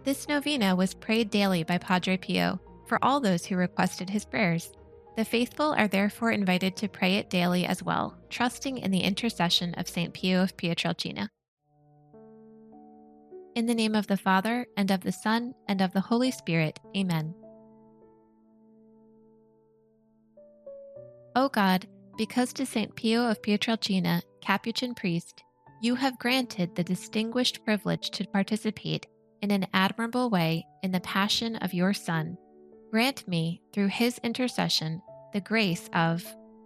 This novena was prayed daily by Padre Pio for all those who requested his prayers. The faithful are therefore invited to pray it daily as well, trusting in the intercession of St. Pio of Pietrelcina. In the name of the Father, and of the Son, and of the Holy Spirit. Amen. O God, because to St. Pio of Pietrelcina, Capuchin priest, you have granted the distinguished privilege to participate in an admirable way in the passion of your Son, grant me, through his intercession, the grace of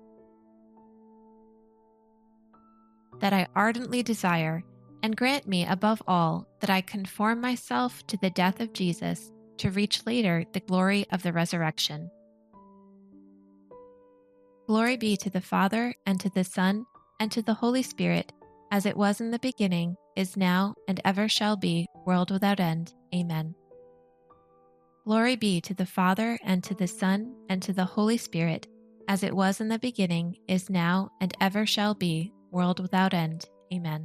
that I ardently desire, and grant me above all that I conform myself to the death of Jesus to reach later the glory of the resurrection. Glory be to the Father, and to the Son, and to the Holy Spirit, as it was in the beginning, is now, and ever shall be, world without end. Amen. Glory be to the Father, and to the Son, and to the Holy Spirit, as it was in the beginning, is now, and ever shall be, world without end. Amen.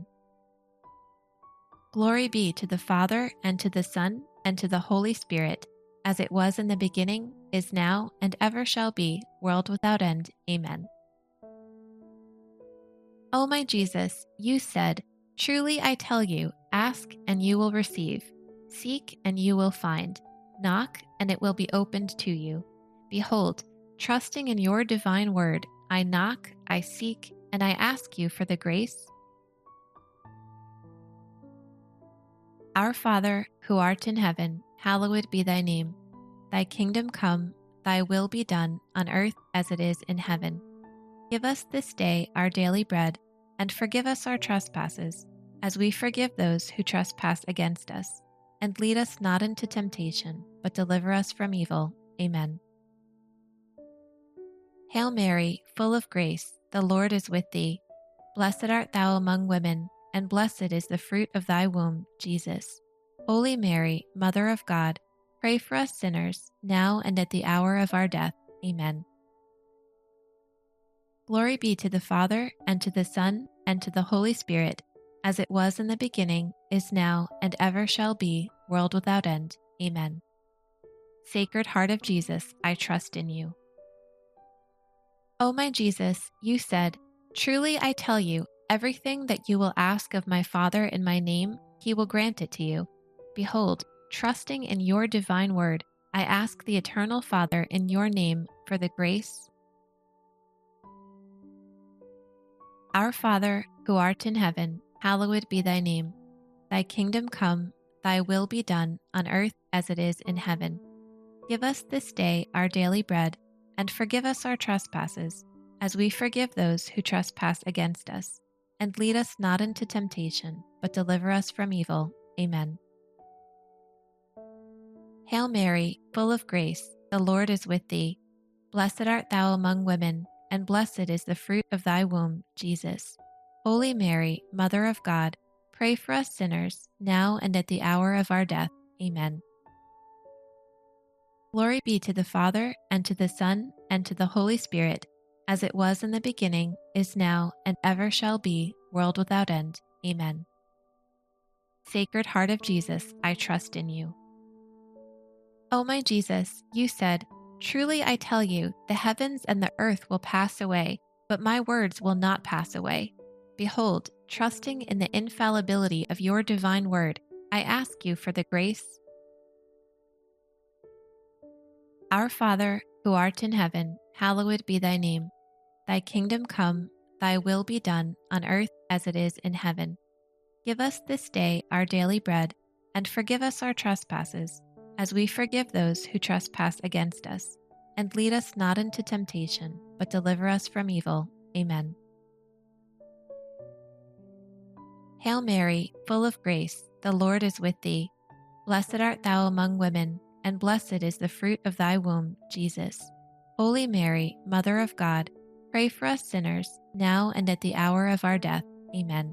Glory be to the Father, and to the Son, and to the Holy Spirit, as it was in the beginning, is now, and ever shall be, world without end. Amen. O my Jesus, you said, truly I tell you, ask and you will receive, seek and you will find, knock and it will be opened to you. Behold, trusting in your divine word, I knock, I seek, and I ask you for the grace. Our Father, who art in heaven, hallowed be thy name. Thy kingdom come, thy will be done on earth as it is in heaven. Give us this day our daily bread, and forgive us our trespasses, as we forgive those who trespass against us. And lead us not into temptation, but deliver us from evil. Amen. Hail Mary, full of grace, the Lord is with thee. Blessed art thou among women, and blessed is the fruit of thy womb, Jesus. Holy Mary, Mother of God, pray for us sinners, now and at the hour of our death. Amen. Glory be to the Father, and to the Son, and to the Holy Spirit, as it was in the beginning, is now, and ever shall be, world without end. Amen. Sacred Heart of Jesus, I trust in you. O my Jesus, you said, truly I tell you, everything that you will ask of my Father in my name, he will grant it to you. Behold, trusting in your divine word, I ask the eternal Father in your name for the grace. Our Father, who art in heaven, hallowed be thy name. Thy kingdom come, thy will be done on earth as it is in heaven. Give us this day our daily bread, and forgive us our trespasses, as we forgive those who trespass against us. And lead us not into temptation, but deliver us from evil. Amen. Hail Mary, full of grace, the Lord is with thee. Blessed art thou among women, and blessed is the fruit of thy womb, Jesus. Holy Mary, Mother of God, pray for us sinners, now and at the hour of our death. Amen. Glory be to the Father, and to the Son, and to the Holy Spirit, as it was in the beginning, is now, and ever shall be, world without end. Amen. Sacred Heart of Jesus, I trust in you. O my Jesus, you said, truly I tell you, the heavens and the earth will pass away, but my words will not pass away. Behold, trusting in the infallibility of your divine word, I ask you for the grace. Our Father, who art in heaven, hallowed be thy name. Thy kingdom come, thy will be done on earth as it is in heaven. Give us this day our daily bread, and forgive us our trespasses, as we forgive those who trespass against us. And lead us not into temptation, but deliver us from evil. Amen. Hail Mary, full of grace, the Lord is with thee. Blessed art thou among women, and blessed is the fruit of thy womb, Jesus. Holy Mary, Mother of God, pray for us sinners, now and at the hour of our death. Amen.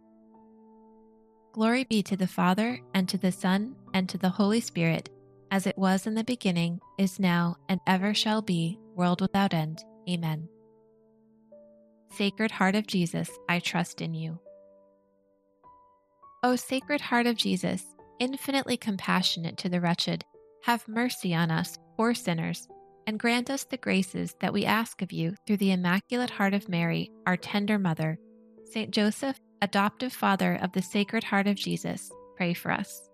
Glory be to the Father, and to the Son, and to the Holy Spirit, as it was in the beginning, is now, and ever shall be, world without end. Amen. Sacred Heart of Jesus, I trust in you. O Sacred Heart of Jesus, infinitely compassionate to the wretched, have mercy on us, poor sinners, and grant us the graces that we ask of you through the Immaculate Heart of Mary, our tender Mother. Saint Joseph, adoptive Father of the Sacred Heart of Jesus, pray for us.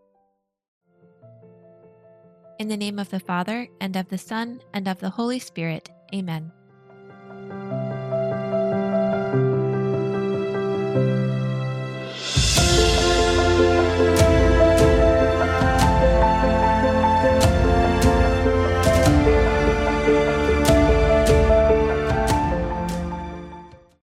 In the name of the Father, and of the Son, and of the Holy Spirit. Amen.